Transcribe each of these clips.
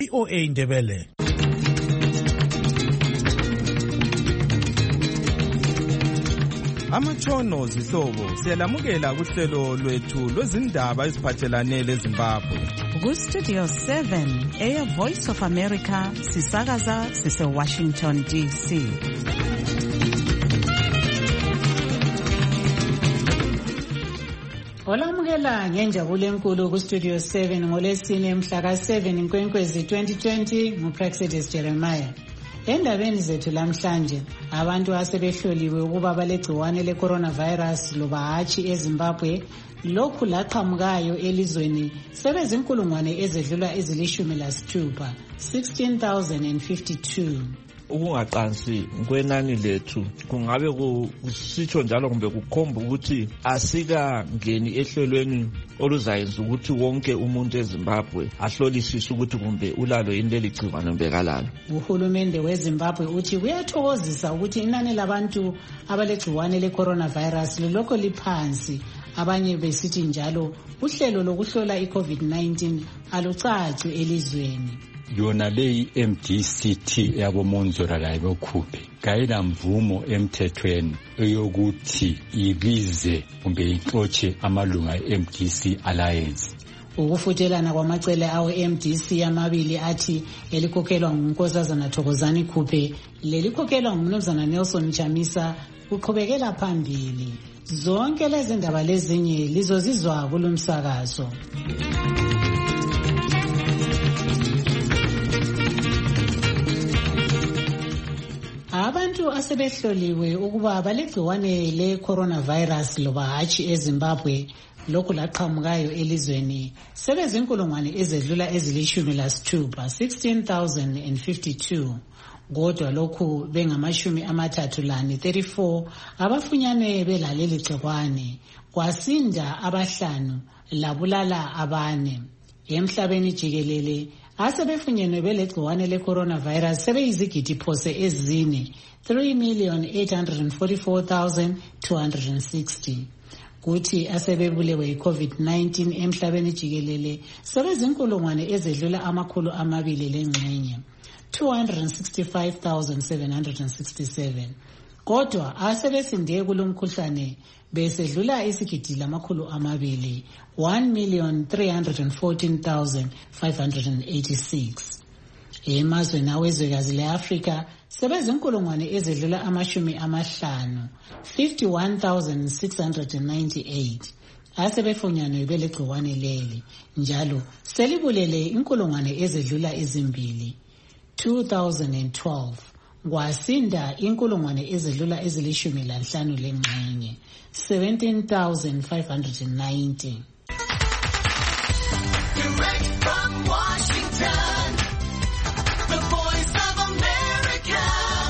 VOA Indebele. Amatshono zihlobo siyalamukela kuhlelo lwethu lwezindaba eziphathelane leZimbabwe. Ku-Studio 7 Air Voice of America sisakaza sise-Washington DC. Olamukela ngenjabulo enkulu ku-Studio 7 ngolesine mhla ka-7 Nkwenkwezi 2020 nguPraxedis Jeremiah. Endabeni zethu lamhlanje, abantu asebehloliwe ukuba balegciwane le-coronavirus loba hatshi eZimbabwe, lokhu laqhamukayo elizweni sebezinkulungwane ezedlula ezili-16, 16,052. Ukungaqansi kwenani lethu kungabe kusitsho njalo kumbe kukhomba ukuthi asikangeni ehlelweni oluzayenza ukuthi wonke umuntu eZimbabwe ahlolisise ukuthi kumbe ulalo yini leli gciwane kumbe kalalo. Uhulumende weZimbabwe uthi kuyathokozisa ukuthi inani labantu abalegciwane le-coronavirus lilokho liphansi. Abanye besithi njalo uhlelo lokuhlola i-COVID-19 alucaci elizweni. Yona leyi MDCT yabomonzora layo bokhuphe kayina mvumo emthethweni eyokuthi ibize kumbe ixotshe amalunga e-MDC Alliance. Ukufutelana kwamacele awo MDC amabili athi elikhokhelwa nguNkosazana Thokozani Khuphe lelikhokhelwa nguMnumzana Nelson Chamisa kuqhubekela phambili. Zonke lezi ndaba lezinye lizozizwa kulomsakazo. Abantu asebehloliwe ukuba balegciwane le-coronavirus loba hatshi eZimbabwe, lokhu laqhamukayo elizweni sebezinkulungwane ezedlula ezili-16, 16,052. Kodwa lokhu bengamashumi 34 abafunyanwe belaleli gciwane, kwasinda abahlanu labulala abane. Emhlabeni jikelele asebefunyenwe belegciwane le-coronavirus sebeyizigidi phose ezine, 3,844,260. Kuthi asebebulewe yi-COVID-19 emhlabeni jikelele sebezinkulungwane ezedlula 200 265,767. Kodwa asebesinde kulomkhuhlane besedlula isigidi 200, 1,314,586. Emazweni awezwekazi le-Afrika sebezinkulungwane ezedlula 50, 51,698. Asebefunyanwe belegciwane leli, njalo selibulele inkulungwane ezedlula ezimbili, 2012. Kwasinda inkulungwane ezedlula ezili-15, 17,590. Direct from Washington, the Voice of America,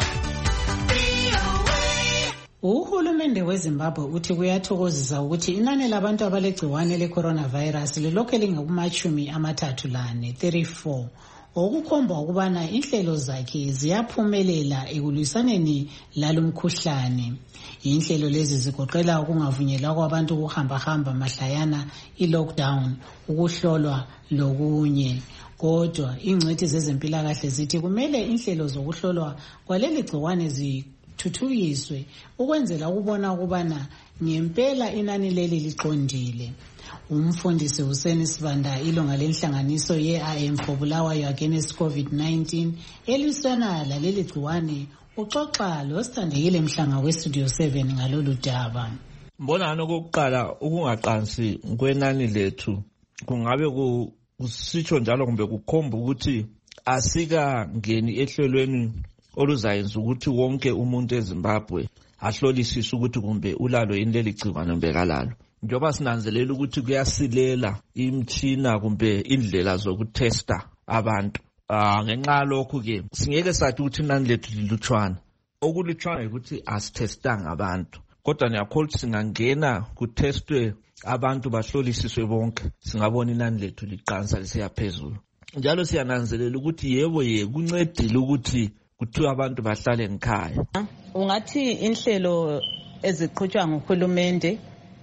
VOA. Uhulumende weZimbabwe uthi kuyathokozisa ukuthi inani labantu abalegciwane le-coronavirus lilokhu lingakumashumi 34. Okukhomba ukubana inhlelo zakhe ziyaphumelela ekulwisaneni lalomkhuhlane. Inhlelo lezi zigoqela ukungavunyelwa kwabantu ukuhamba mahlayana, i-lockdown, ukuhlolwa lokunye. Kodwa ingcwethi zezempilakahle zithi kumele inhlelo zokuhlolwa kwaleli gciwane zithuthukiswe ukwenzela ukubona ukubana ngempela inani leli liqondile. Umfundisi Hussein Sibanda, ilunga lenhlanganiso ye-IM for Bulawayo Against COVID-19 elwisana laleli gciwane, uxoxa losithandekile Mhlanga we-Studio 7 ngalolu daba. Mbonano kokuqala ukungaqansi kwenani lethu kungabe kusitsho njalo kumbe kukhomba ukuthi asikangeni ehlelweni oluzayenza ukuthi wonke umuntu eZimbabwe ahlolisise ukuthi kumbe ulalo yini leli gciwane kumbe kalalo. Njoba sinanzelela ukuthi kuyasilela imtshina kumbe indlela zokutesta abantu. Ngenxa lokho ke singeke sathi ukuthi inani lethu lilutshwana. Okulutshwana ukuthi asitestanga abantu. Kodwa ngiyakholwa ukuthi singangena kutestwe abantu bahlolisiswe bonke, singabona inani lethu liqansa lisiya phezulu. Njalo siyananzelela ukuthi yebo kuncedile ukuthi kuthiwa abantu bahlale ngikhaya. Ungathi inhlelo eziqhutshwa nguhulumende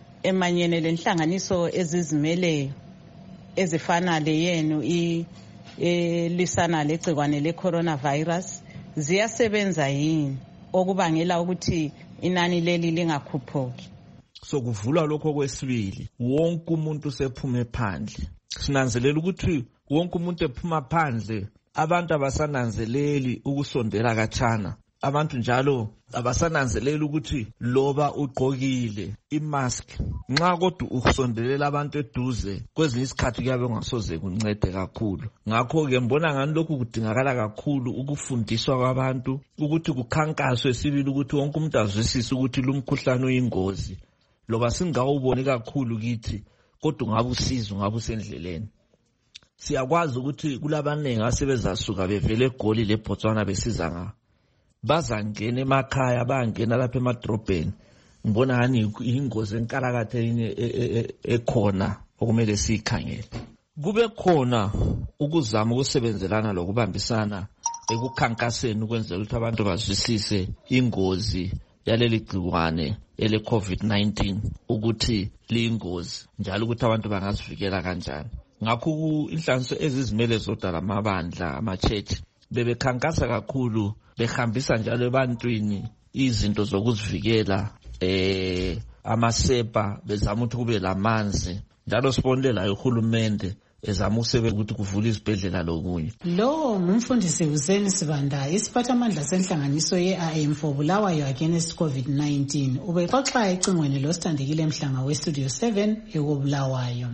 emanyene lenhlanganiso ezizimeleyo ezifana leyenu lisana legcikwane le-coronavirus ziyasebenza yini okubangela ukuthi inani leli lingakhuphuki. So kuvula lokho kwesibili, wonke umuntu sephume phandle. Sinanzelela ukuthi wonke umuntu ephuma phandle, abantu abasananzeleli ukusondela kachana. Abantu njalo abasananzelela ukuthi loba ugqokile imask, nxa kodwa ukusondelela abantu eduze kwezinye isikhathi kuyabe ungasoze kuncede kakhulu. Ngakho ke mbona ngani lokhu kudingakala kakhulu ukufundiswa kwabantu, ukuthi kukhankaswe sibili ukuthi wonke umuntu azwisise ukuthi lo mkhuhlane uyingozi. Loba singawuboni kakhulu kithi kodwa ngabe usizo ngabe usendleleni. Siyakwazi ukuthi kulabanengi asebezasuka bevele eGoli leBotswana besiza nga bazangena emakhaya bangena lapha emadrobheni. Ngibona ngani ingozi enkalakathe ekhona okumele sikhangele. Kube khona ukuzama ukusebenzelana lokubambisana ekukhankaseni ukwenzela ukuthi abantu bazwisise ingozi yaleli gciwane ele COVID-19 ukuthi liyingozi njalo ukuthi abantu bangazivikela kanjani. Ngakho inhlanganiso ezizimele zodwa amabandla ama-church bebekhankasa kakhulu, behambisa njalo ebantwini izinto zokuzivikela, amasepa, bezama ukuthi kube lamanzi, njalo sibonela uhulumende ezama usebenza ukuthi kuvula izibhedlela lokunye. Lo ngumfundisi Hussein Sibanda, isiphathamandla senhlanganiso ye-AM for Bulawayo against COVID-19. Ubexoxa ecingweni losithandekile Mhlanga weStudio 7 eKobulawayo.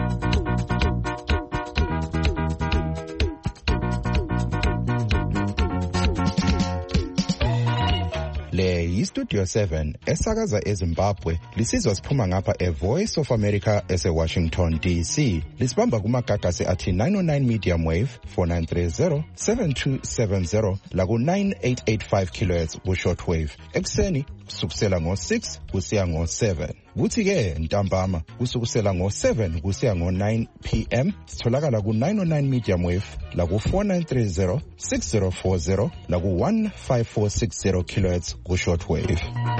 Le yiStudio 7 esakaza eZimbabwe, lisizwa siphuma ngapha eVoice of America eseWashington DC. Lisibamba kumagagasi athi 909 medium wave 4930 7270 la ku 9885 kHz ku shortwave. Ekseni kusukela ngo6 kusiya ngo7. Kuthi ke ntambama kusukela ngo7 kusiya ngo9 PM sitholakala ku 909 medium wave la ku 4930 6040 la ku 15460 kHz ku shortwave.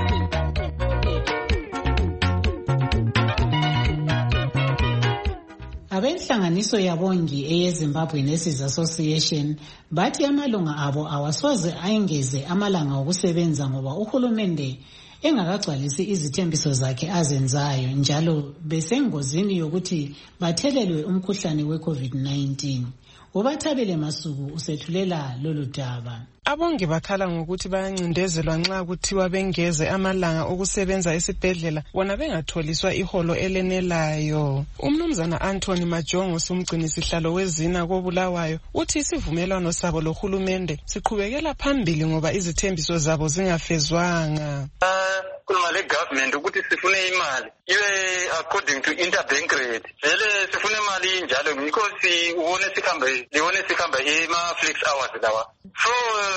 Abenhlanganiso yabongi eyeZimbabwe Nurses Association bathi amalunga abo awasoze ayengeze amalanga okusebenza ngoba uhulumende engakagcwalisi izithembiso zakhe azenzayo, njalo besengozini yokuthi bathelelwe umkhuhlane we-COVID-19. Ubathabele Masuku usethulela lolu daba. Abongi bakhala ngokuthi bayancindezelwa nxa kuthiwa bengeze amalanga okusebenza esibhedlela bona bengatholiswa iholo elenelayo. Umnumzana Anthony Majongo, umgcini sihlalo wezina koBulawayo, uthi isivumelwano sabo lohulumende siqhubekela phambili ngoba izithembiso zabo zingafezwanga. Kuluma le government ukuthi sifune imali iwe according to interbank rate. Vele sifune imali njalo ngikho ubone sikhamba ema-flex hours lawa. So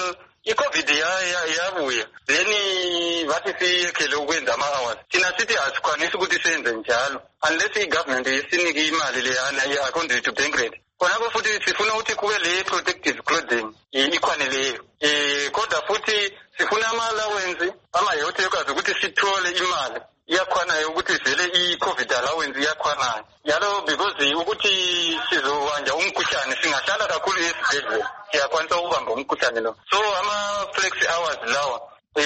i-COVID yabuya then bathi siyekhele ukwenza ama-hours. Thina sithi asikwanisi ukuthi senze njalo unless i-government isinike imali leyana according to bank rate. Khonapho futhi sifuna ukuthi kube le protective clothing ikwaneleyo. Kodwa futhi sifuna ama-allowance ama-health yokwazi ukuthi sithole imali iyakhwanayo ukuthi vele i-COVID allowance iyakhwanayo. Yalo because ukuthi sizobanja umkhuhlane singahlala kakhulu esibhedlela siyakwanisa ukubamba umkhuhlane lo. So ama-flex hours lawa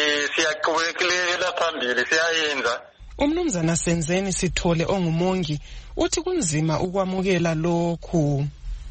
siyaqhubekela phambili siyayenza. Umnumzana Senzeni Sithole ongumongi uthi kunzima ukwamukela lokhu.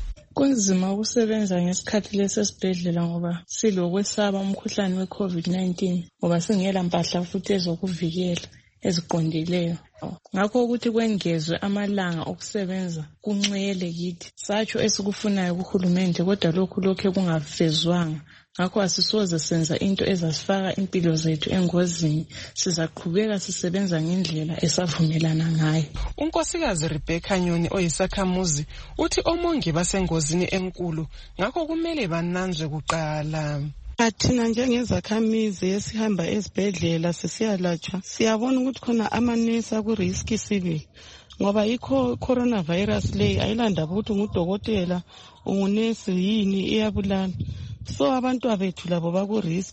Kunzima ukusebenza ngesikhathi lesesibhedlela ngoba silokwesaba umkhuhlane we-COVID-19 ngoba singela mpahla futhi ezokuvikela eziqondileyo. Ngakho ukuthi kwengezwe amalanga okusebenza kuncele kithi. Satsho esikufunayo kuhulumende kodwa lokhu kungafezwanga. Ngakho asisoze senza into ezasifaka impilo zethu engozini. Sizaqhubeka sisebenza ngendlela esavumelana ngayo. Unkosikazi Rebecca Nyoni oyisakhamuzi uthi omongi basengozini enkulu ngakho kumele bananzwe kuqala. Thina njengezakhamizi esihamba esibhedlela sisiyalatshwa siyabona ukuthi khona amanesi akuriski sibili ngoba i-coronavirus leyi ayilandaba ukuthi ngudokotela ungunesi yini iyabulala. So abantu abethu labo bakuriski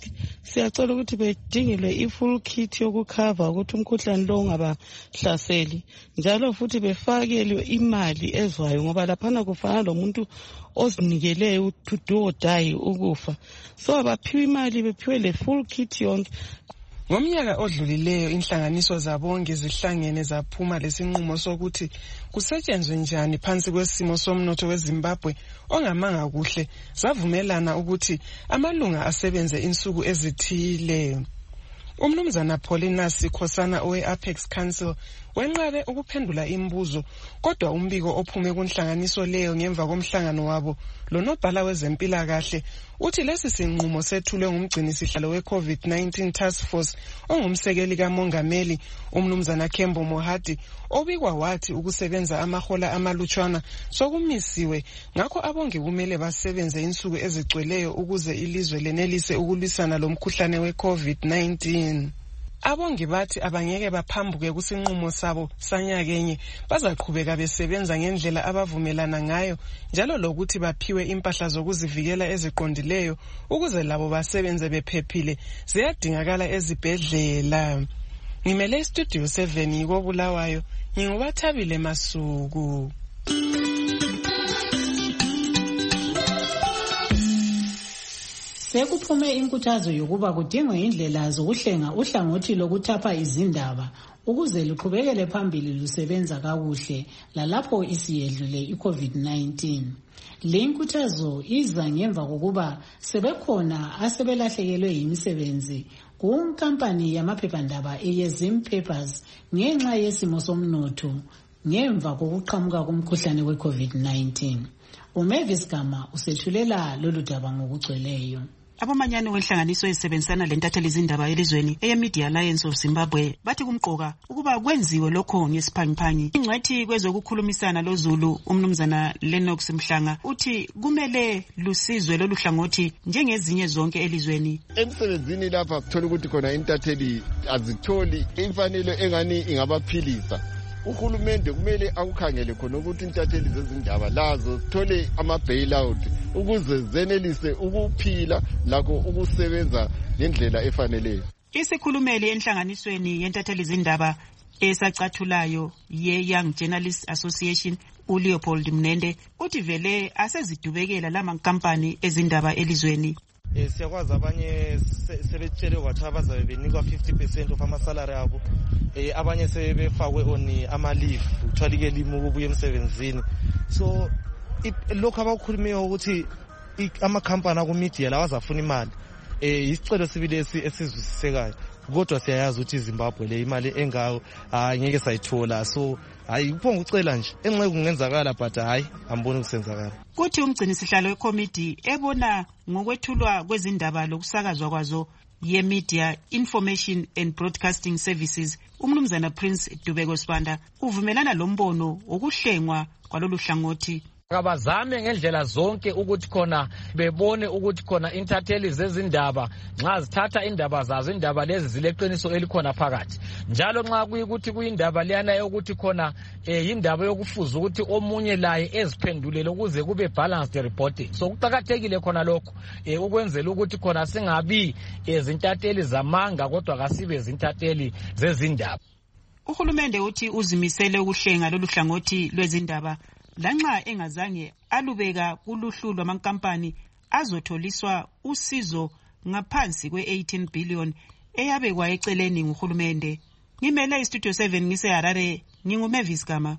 siyacela ukuthi bedingelwe i-full kit yokukhava ukuthi umkhuhlane lo ungabahlaseli, njalo futhi befakelwe imali ezwayo, ngoba laphana kufana lomuntu ozinikeleyo to do or die ukufa. So abaphiwe imali, bephiwe le full kit yonke. Ngomnyaka odlulileyo inhlanganiso zabonke zihlangene zaphuma lesinqumo sokuthi kusetshenzwe njani phansi kwesimo somnotho weZimbabwe ongamanga kuhle, zavumelana ukuthi amalunga asebenze insuku ezithile. Umnumzana Paulina Sikhosana owe-Apex Council wenqabe ukuphendula imibuzo, kodwa umbiko ophume kunhlanganiso leyo ngemva komhlangano wabo lonobhala wezempilakahle uthi lesi sinqumo sethulwe ngumgcinisihlalo we-COVID-19 Task Force ongumsekeli kamongameli umnumzana Kembo Mohadi, obikwa wathi ukusebenza amahola amalutshwana sokumisiwe, ngakho abonge kumele basebenze insuku ezigcweleyo ukuze ilizwe lenelise ukulwisana lomkhuhlane we-COVID-19. Abongi bathi abangeke baphambuke kusinqumo sabo sanyakenye, bazaqhubeka besebenza ngendlela abavumelana ngayo, njalo lokuthi baphiwe impahla zokuzivikela eziqondileyo ukuze labo basebenze bephephile ziyadingakala ezibhedlela. Ngimele Studio 7 yikobulawayo, ngingubathabile Masuku. Sekuphume inkuthazo yokuba kudingwe indlela zokuhlenga uhlangothi lokuthapha izindaba ukuze luqhubekele phambili lusebenza kakuhle lalapho isiyedlule i-COVID-19. Le nkuthazo iza ngemva kokuba sebekhona asebelahlekelwe yimisebenzi kunkampani yamaphephandaba eYezim Papers ngenxa yesimo somnotho ngemva kokuqhamuka komkhuhlane we-COVID-19. uMavis Gama usethulela lolu daba ngokugcweleyo. Abamanyani wenhlanganiso ezisebenzisana lentatheli izindaba elizweni eyeMedia Alliance of Zimbabwe bathi kumqoka ukuba kwenziwe lokho ngesiphangiphangi. Ingcwethi kwezokukhulumisana loZulu umnumzana Lennox Mhlanga uthi kumele lusizwe lolu hlangothi njengezinye zonke elizweni. Emsebenzini lapha kuthola ukuthi khona intatheli azitholi imfanelo engani ingabaphilisa. Uhulumende kumele akukhangele khona ukuthi intatheli zezindaba lazo zithole ama-bailout ukuze zenelise ukuphila lakho ukusebenza ngendlela efaneleyo. Isikhulumeli enhlanganisweni yentatheli izindaba esacathulayo ye-Young Journalists Association uLeopold Mnende uthi vele asezidubekela lamankampani ezindaba elizweni. Siyakwazi abanye sebetshele kwathi abazabe benikwa 50% of amasalary abo, abanye sebefakwe on ama-leave uthwalike limi ukubuya emsebenzini. So lokho abakhulumiyo ukuthi amakhampani akumedia lawa azafuna imali, isicelo sibili esizwisisekayo, kodwa siyayazi ukuthi iZimbabwe le imali engayo ngeke sayithola. So hayi kuphonga ucela nje enxe kungenzakala but hayi amboni kusenzakala. Kuthi umgcinisihlalo wekomiti ebona ngokwethulwa kwezindaba lokusakazwa kwazo ye-Media Information and Broadcasting Services umnumzana Prince Dubeko Sibanda uvumelana lombono wokuhlengwa kwalolu hlangothi. Abazame ngendlela zonke ukuthi khona bebone ukuthi khona intatheli zezindaba nxa zithatha indaba zazo, indaba lezi zileqiniso elikhona phakathi, njalo nxa kuyikuthi kuyindaba leyana yokuthi khona indaba yokufuza ukuthi omunye laye eziphendulele ukuze kube balanced reporting. So kuqakathekile khona lokho ukwenzela ukuthi khona singabi izintatheli zamanga kodwa kasibe izintatheli zezindaba. Uhulumende uthi uzimisele ukuhlenga lolu hlangothi lwezindaba lanxa engazange alubeka kuluhlu lwamankampani azotholiswa usizo ngaphansi kwe-18 billion eyabekwa eceleni nguhulumende. Ngimele iStudio 7 ngiseHarare, nginguMavis Gama.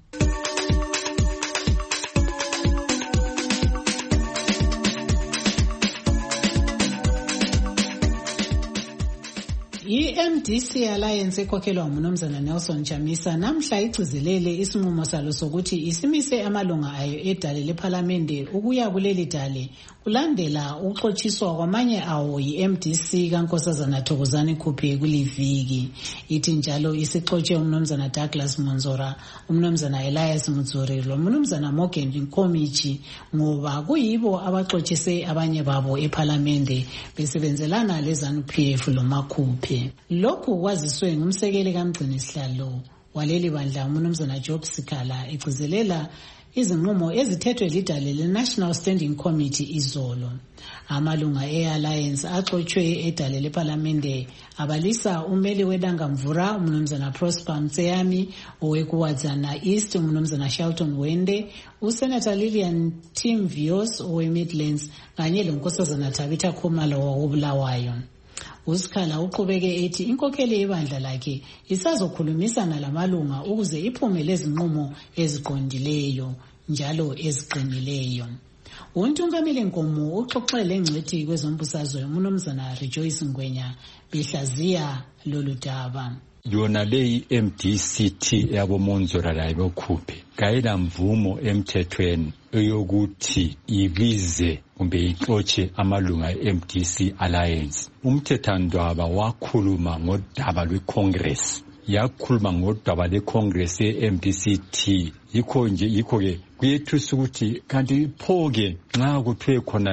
I-MDC Alliance ekhokhelwa ngumnumzana Nelson Chamisa namhla igcizelele isinqumo salo sokuthi isimise amalunga ayo edale lephalamende ukuya kuleli dale kulandela ukuxotshiswa kwamanye awo yi-MDC kaNkosazana Thokozani Khuphe kuliviki. Ithi njalo isixotshe umnumzana Douglas Monzora, umnumzana Elias Mutsuri lomnumzana Morgan Nkomichi ngoba kuyibo abaxotshise abanye babo ephalamende besebenzelana leZANU-PF loMakhuphe. Lokhu kwaziswe ngumsekeli kamgcinisihlalo waleli bandla umnumzana Job Sikhala egcizelela izinqumo ezithethwe lidale le-National Standing Committee izolo. Amalunga e-Alliance axotshwe edale lePhalamende abalisa umeli weDangamvura uMnumzana Prosper Mtseyami, owekuwadzana East uMnumzana Shelton Wende, uSenator Lillian Tim Vios owe-Midlands kanye lonkosazana Tabitha Khumalo wobulawayo. uSikhala uqhubeke ethi inkokheli yebandla lakhe isazokhulumisana lamalunga ukuze iphume lezinqumo eziqondileyo njalo eziqinileyo. Untungameli Nkomo uxoxele ingcwethi kwezombusazwe uMnumzana Rejoice Ngwenya behlaziya lolu daba. Yona leyi MDCT yabomonzora layo bokhuphe kayila mvumo emthethweni eyokuthi ibize kumbe ixotshe amalunga e-MDC Alliance. Umthethandaba wakhuluma ngodaba lwe-Congress, yakhuluma ngodaba lwe-Congress ye-MDCT. Yikho-ke kuyethusa ukuthi kanti pho-ke nxa kuthiwe khona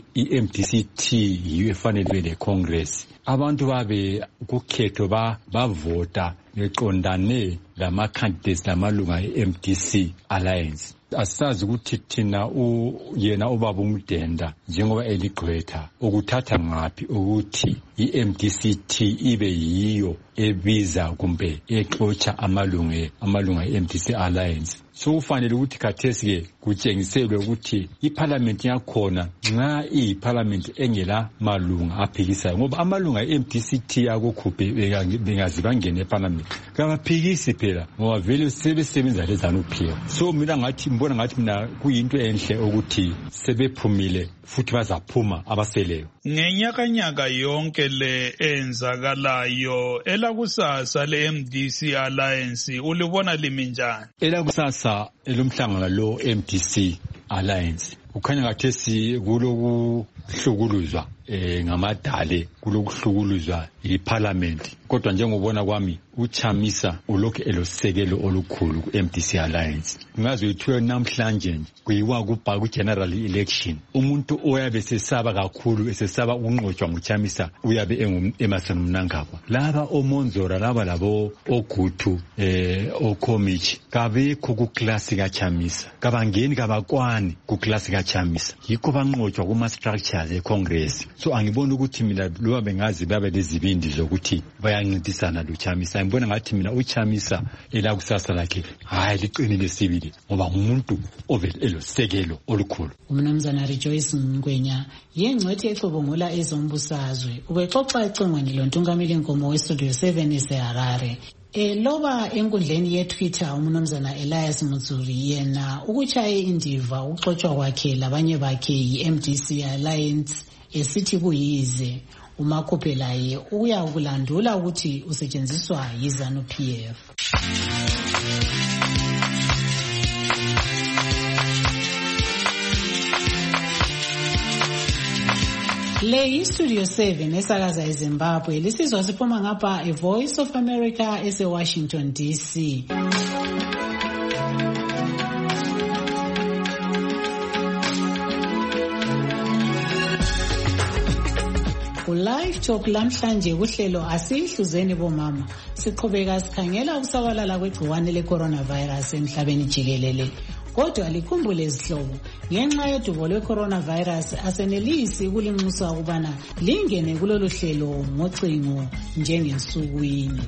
i-MDCT yiyo efanele le-Congress, abantu babe kukhetho bavota beqondane lama-candidates lamalunga e-MDC Alliance. Asazi ukuthi thina yena ubaba uMdenda njengoba eligqwetha ukuthatha ngaphi ukuthi i-MDCT ibe yiyo ebiza kumbe exotsha amalunga e-MDC Alliance. So kufanele ukuthi khathesi-ke kutshengiselwe ukuthi iParliament yakhona nxa iyiParliament engela malunga aphikisayo, ngoba amalunga e-MDCT akukhuphe bengazi bangene eParliament kabaphikisi phela ngoba vele sebesebenza leZANU-PF. So mbona ngathi mina kuyinto enhle ukuthi sebephumile futhi bazaphuma abaseleyo. Ngenyakanyaka yonke le enzakalayo elakusasa le-MDC Alliance ulibona limi njani? Elakusasa elomhlangano lo MDC Alliance kukhanya ngathi kulokuhlukuluzwa ngamadale, kulokuhlukuluzwa iParliament. Kodwa njengobona kwami uChamisa ulokhu elosekelo olukhulu ku-MDC Alliance. Ngazi uthiwe namhlanje kuyiwa ku-general election, umuntu oyabe sesaba kakhulu esesaba unqotshwa nguChamisa uyabe Emerson Mnangagwa. Laba omonzora laba labo oGutu oKhomichi kabekho kuklasi kaChamisa, kabangeni kabakwani kuklasi kaChamisa, yikho banqotshwa kuma-structures eCongress. So angibona ukuthi mina loba bengazi babe lezibindi zokuthi bayancintisana loChamisa. Ngibona ngathi mina uChamisa elakusasa lakhe hayi liqinile sibili ngoba umuntu ovele elosekelo olukhulu. uMnumzana Rejoice Ngwenya yengcwethi exubungula ezombusazwe ubexoxa ecingweni lontungameli Nkomo weStudio 7 eseHarare. Loba enkundleni ye-Twitter uMnumzana Elias Mutsuri yena ukutshaye indiva uxoxwa kwakhe labanye bakhe yi-MDC Alliance esithi kuyize uMakhuphe laye uya ukulandula ukuthi usetshenziswa yiZANU-PF. Le yi-Studio 7 esakaza eZimbabwe lisizwa siphuma ngapha eVoice of America eseWashington DC. Live Talk lamhlanje kuhlelo asihluzeni bomama siqhubeka sikhangela ukusabalala kwegciwane le-coronavirus emhlabeni jikelele. Kodwa likhumbule izihlobo ngenxa yodubo lwe-coronavirus asenelisi ukulinxusa ukubana lingene kulolu hlelo ngocingo njengensukwini.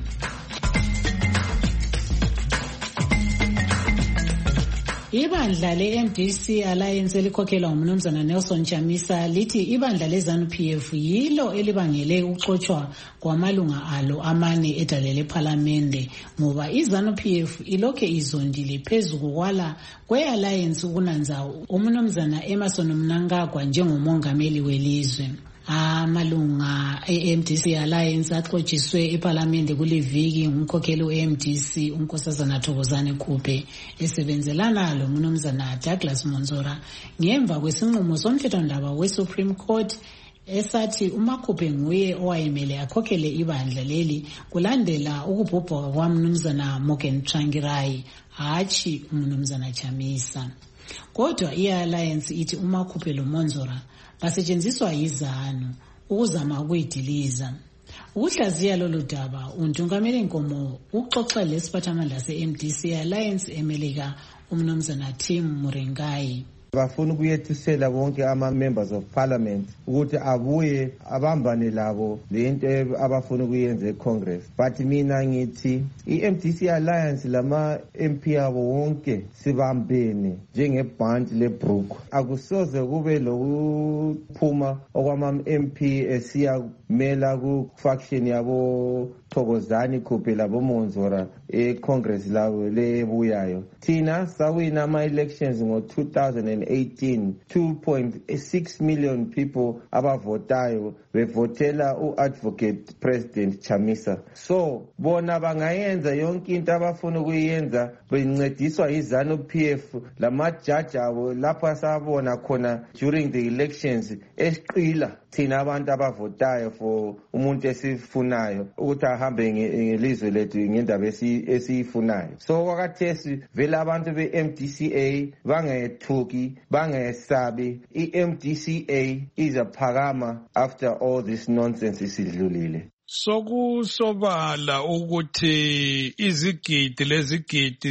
Ibandla le-MDC Alliance elikhokhelwa uMnumzana Nelson Chamisa lithi ibandla leZANU-PF yilo elibangele ukuxotshwa kwamalunga alo amane edale lePhalamende ngoba iZANU-PF ilokhe izondile phezu kokwala kwe-Alliance ukunanza uMnumzana Emerson Mnangagwa njengomongameli welizwe. Amalunga e-MDC Alliance axotshiswe ePhalamende kuleviki ngumkhokheli we-MDC unkosazana Thokozani Khuphe esebenzelana loMnumzana Douglas Monzora ngemva kwesinqumo somthethwandaba we-Supreme Court esathi uMakhuphe nguye owayemele akhokhele ibandla leli kulandela ukubhubha kwaMnumzana Morgan Tsvangirai hatshi uMnumzana Chamisa. Kodwa i-Alliance ithi uMakhuphe loMonzora basetshenziswa yiZANU ukuzama ukuyidiliza. Ukuhlaziya lolu daba untungameli Nkomo uxoxa lesiphathamandla se-MDC Alliance emelika umnumzana Tim Murengai. Bafuna ukuyethisela bonke ama-members of parliament ukuthi abuye abambane labo lento abafuna ukuyenza eCongress. But mina ngithi i-MDC Alliance lama-MP abo wonke sibambene njengebhanti lebrook. Akusoze kube lokuphuma okwama-MP esiyamela ku-faction yabo Thokozani Khuphe labo Monzora eCongress labo lebuyayo. Thina sawina ama-elections ngo-2018, 2.6 million people abavotayo bevotela u-advocate President Chamisa. So bona bangayenza yonke into abafuna ukuyenza bencediswa yiZANU-PF lamajaji abo lapha sabona khona during the elections esiqila thina abantu abavotayo for umuntu esifunayo ukuthi ahambe ngelizwe lethu ngendaba esiyifunayo. So kwakathesi vele abantu be-MDCA bangethuki bangesabi. I-MDCA izaphakama after all this nonsense isidlulile. Sokusobala ukuthi izigidi lezigidi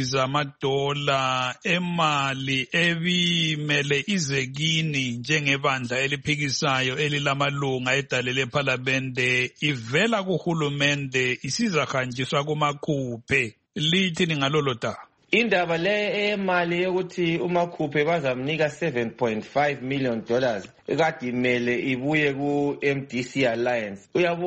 zamadola emali ebimele izekini njengebandla eliphikisayo elilamalunga edale lephalamende ivela kuhulumende isizahanjiswa kumakhuphe. Lithini ngalolo daba? Indaba le emali yokuthi umakhuphe bazamnika $7.5 million kade imele ibuye ku-MDC Alliance.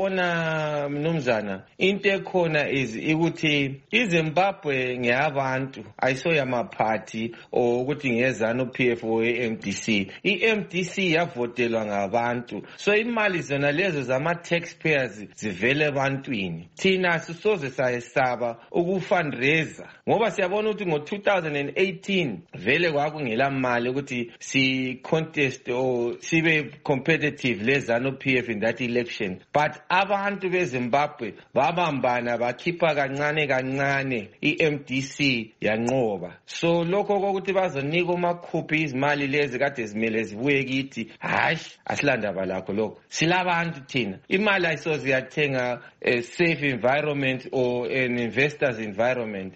Uyabona mnumzana, into ekhona ukuthi iZimbabwe ngeyabantu ayisoyamaphathi ukuthi ngeZANU-PF or MDC. I-MDC yavotelwa ngabantu, so imali zona lezo zama-taxpayers zivele ebantwini. Thina sisoze sayesaba ukufundraiser ngoba siyabona ukuthi ngo-2018 vele kwakungela mali ukuthi si-contest or sibe competitive leZANU-PF in that election. But abantu beZimbabwe babambana bakhipha kancane kancane, i-MDC yanqoba. So lokho kokuthi bazonika umakhuphi izimali lezi kade zimele zibuye kithi, hayi asilandaba lakho lokho. Silabantu thina. Imali ayisoze yathenga a safe environment or an investor's environment.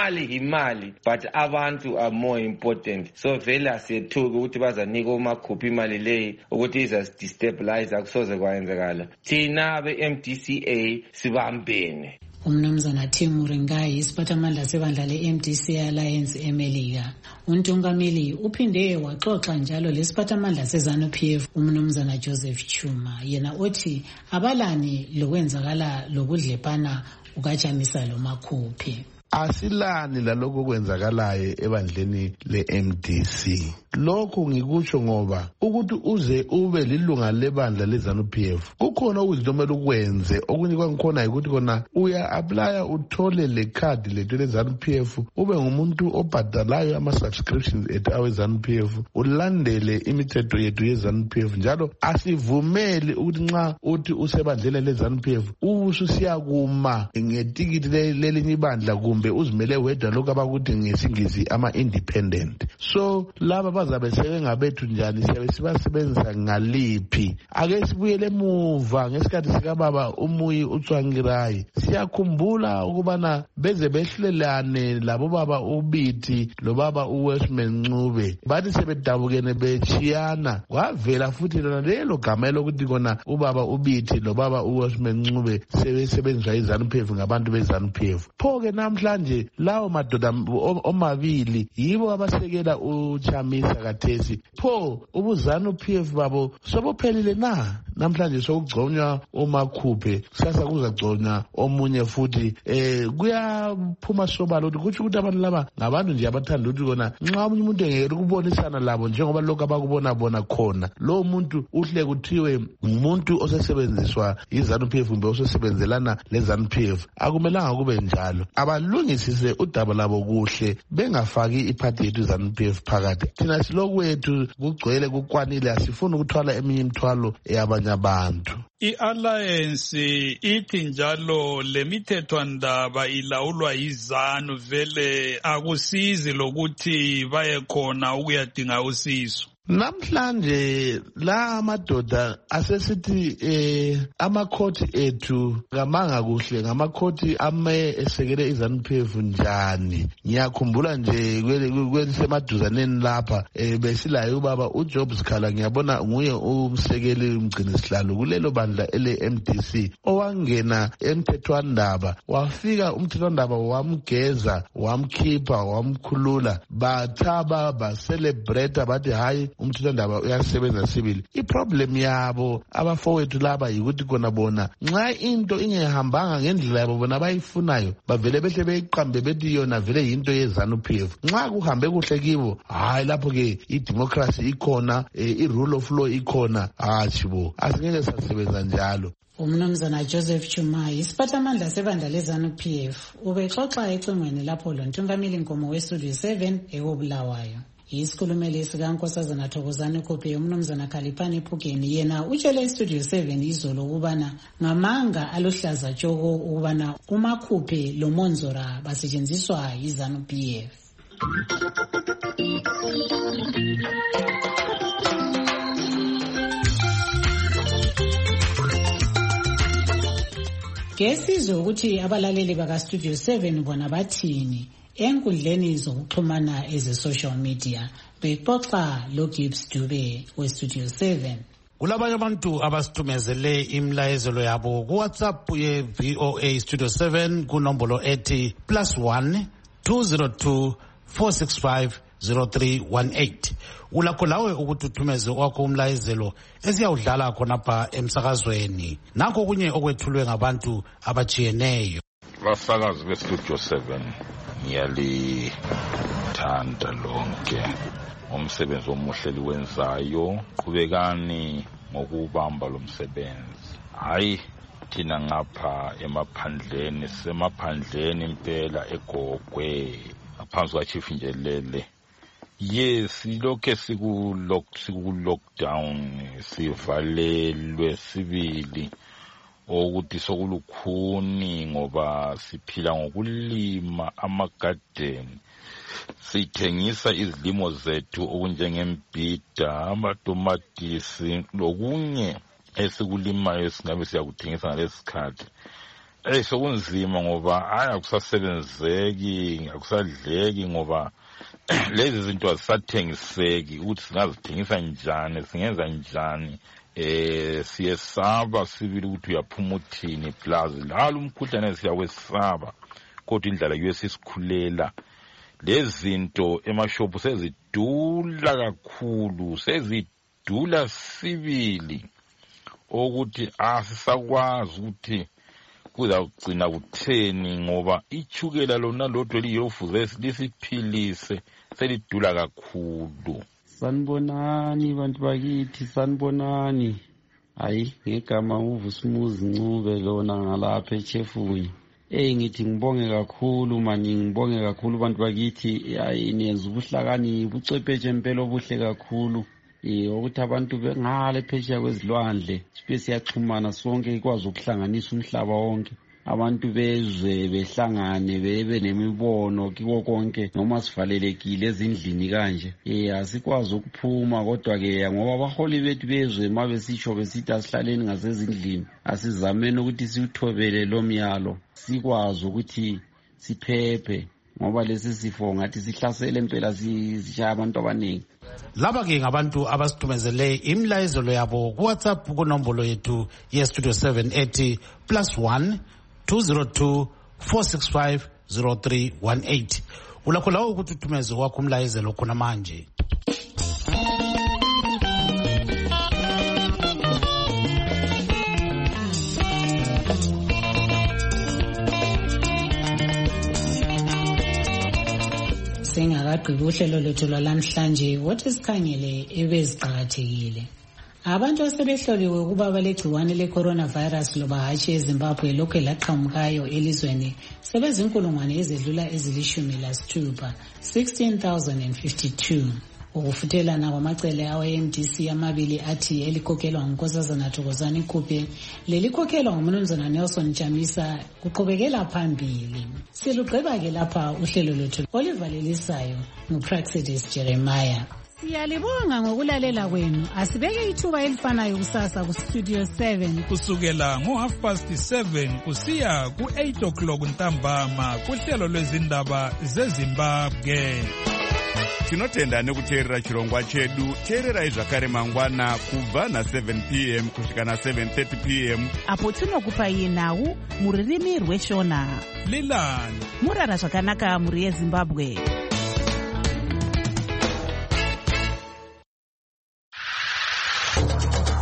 Imali, but abantu are more important. So vele asiyethuki ukuthi bazanika umakhuphi imali leyi ukuthi izas-destabilize akusoze kwayenzakala. Thina be-MDCA sibambene. Umnumzana Tim Murengai isiphathamandla sebandla le-MDC Alliance eMelika. Untungameli uphinde waxoxa njalo lesiphathamandla seZANU-PF umnumzana Joseph Chuma, yena othi abalani lokwenzakala lokudlepana ukaChamisa lomakhuphe. Asilani lalokho kwenzakalayo ebandleni le-MDC. Lokho ngikutsho ngoba ukuthi uze ube lilunga lebandla leZANU-PF kukhona okuzinomela ukwenze. Okunye kwangikhona ukuthi kona uya-aplya uthole le card lethu leZANU-PF ube ngumuntu obhadalayo ama-subscriptions ethu aweZANU-PF ulandele imithetho yethu yeZANU-PF. Njalo asivumeli ukuthi nxa uthi usebandleni leZANU-PF ususiyakuma ngetikiti lelinye ibandla kumbe uzimele wedwa lokho abakuthi ngesingisi ama-independent. So laba bazabe sebengabethu njani, siyabe sibasebenzisa ngaliphi? Ake sibuyele emuva ngesikhathi sikababa uMuyi uTsvangirai. Siyakhumbula ukubana beze behlelane labo baba uBithi lo baba uWestman Ncube bathi sebedabukene bechiyana. Kwavela futhi lona lelo gama lokuthi kona ubaba uBithi lo baba uWestman Ncube sebesebenziswa yiZANU-PF ngabantu beZANU-PF. Pho-ke namhlanje lawo madoda omabili yibo abasekela uChamisa kathesi. Pho ubuZANU-PF babo sobophelile na? Namhlanje sokugconywa umakhuphe, kusasa kuzagconywa omunye futhi. Kuyaphuma sobala ukuthi kutsho ukuthi abantu laba ngabantu nje abathanda ukuthi kona nxa omunye umuntu engeke ukubonisana labo njengoba lokho abakubona bona khona. Lo muntu uhle kuthiwe umuntu osesebenziswa yiZANU-PF kumbe osesebenzelana leZANU-PF. Akumelanga kube njalo. Abalungisise udaba labo kuhle bengafaki iphathi yethu ZANU-PF phakathi. Thina silokwethu kugcwele kukwanile, asifuni ukuthwala eminye imithwalo eyabanye abantu. I-Alliance ithi njalo lemithethwandaba ilawulwa yiZANU vele akusizi lokuthi baye khona ukuyadinga usizo. Namhlanje la amadoda asesithi amakhoti ethu ngamanga kuhle ngamakhoti ame esekele iZANU-PF njani. Ngiyakhumbula nje kwelisemaduzaneni lapha besilayo ubaba uJob Sikhala, ngiyabona nguye umsekeli umgcinisihlalo kulelo bandla ele-MDC owangena emthethwandaba, wafika umthethwandaba wamgeza, wamkhipha, wamkhulula, bathaba, baselebrate, bathi hayi umthethwandaba uyasebenza sibili. Iproblem yabo abafowethu laba yikuthi kona bona nxa into ingehambanga ngendlela yabo bona abayifunayo bavele behle beyiqambe bethi yona vele yinto yeZANU-PF. Nxa kuhambe kuhle kibo, hayi lapho ke idemocracy ikhona, i-rule of law ikhona, hachibo asingeke sasebenza njalo. Umnumzana Joseph Chumai, isiphathamandla sebandla leZANU-PF, ubexoxa ecingweni lapho lo Ntungamili Nkomo weStudio 7 ekobulawayo. Isikhulumeli sikaNkosazana Thokozani Khophe umnumzana Khaliphani Phukeni yena utshele iStudio 7 izolo ukubana ngamanga aluhlaza tshoko ukubana uMakhuphe lo Monzora basetshenziswa yiZANU-PF. Ngesizwe ukuthi abalaleli bakaStudio 7 bona bathini enkundleni zokuxhumana eze-social media, bexoxa loGibbs Dube weStudio 7. Kulabanye abantu abasithumezele imlayezelo yabo kuWhatsApp ye-VOA Studio 7 kunombolo ethi +1 202 465 0318. Ulakho lawe ukuthi uthumeze wakho umlayezelo esiyawudlala khonapha emsakazweni. Nakho kunye okwethulwe ngabantu abajiyeneyo. Basakazi beStudio 7 ngiyalithanda lonke umsebenzi omuhle liwenzayo, qhubekani ngokubamba lo msebenzi. Hayi thina ngapha emaphandleni, semaphandleni impela eGogwe ngaphansi kwaChief Njelele. Yes, lokho siku-lockdown, sivalelwe sibili ukuthi sokulukhuni ngoba siphila ngokulima amagarden, sithengisa izilimo zethu okunjengembida, amatomatisi lokunye esikulimayo singabe siyakuthengisa ngalesikhathi. Sokunzima ngoba akusasebenzeki, akusadleki ngoba lezi zinto azisathengiseki ukuthi singazithengisa njani, singenza njani. Siyesaba sibili ukuthi uyaphuma uthini plus lalo umkhuhlane siyakwesaba kodwa indlela yesisikhulela. Lezi zinto emashopu sezidula kakhulu, sezidula sibili ukuthi asisakwazi ukuthi kuzawugcina kutheni ngoba ichukela lona lodwa liyofuze lisiphilise selidula kakhulu. Sanibonani bantu bakithi, sanibonani. Hayi ngegama uVusumuzi Ncube lona ngalapha eChefunye. Ngithi ngibonge kakhulu mani, ngibonge kakhulu bantu bakithi. Hayi niyenza ubuhlakani bucwepheshe impela obuhle kakhulu. Ukuthi abantu bengale phesheya kwezilwandle sibe siyaxhumana sonke ikwazi ukuhlanganisa umhlaba wonke. Abantu bezwe behlangane bebe nemibono kiko konke noma sivalelekile ezindlini kanje. Asikwazi ukuphuma kodwa ke ngoba abaholi bethu bezwe mabe sisho besithi asihlaleni ngasezindlini, asizameni ukuthi siuthobele lo myalo sikwazi ukuthi siphephe ngoba lesi sifo ngathi sihlasele impela sishaya abantu abaningi. Laba ke ngabantu abasithumezele imlayezelo yabo kuWhatsApp kunombolo yethu yeStudio 7 ethi +1 202 465 0318. Ulakho lawo ukuthi uthumeze wakho umlayezelo khona manje. Singakagqibi uhlelo lwethu lwalamhlanje wothi sikhangele ebeziqakathekile. Abantu asebehloliwe ukuba balegciwane le-coronavirus loba hatshi eZimbabwe lokhu elaqhamukayo elizweni sebezinkulungwane ezedlula ezili-16, 16,052. Ukufuthelana kwamacele awe-MDC amabili athi elikhokhelwa nguNkosazana Thokozani Khophe lelikhokhelwa ngumnumzana Nelson Chamisa kuqhubekela phambili. Silugqiba ke lapha uhlelo lwethu olivalelisayo nguPraxidis Jeremiah. Siyalibonga ngokulalela kwenu. Asibeke ithuba elifanayo kusasa ku Studio 7 kusukela ngo7:30 kusiya ku8 o'clock ntambama kuhlelo lwezindaba zeZimbabwe. Tinotenda nekuteerera chirongwa chedu. Teererai zvakare mangwana kubva na7 p.m. kusvika na7:30 p.m. apo tinokupai nhau muririmi rweshona. Lilani murara zvakanaka muri yeZimbabwe.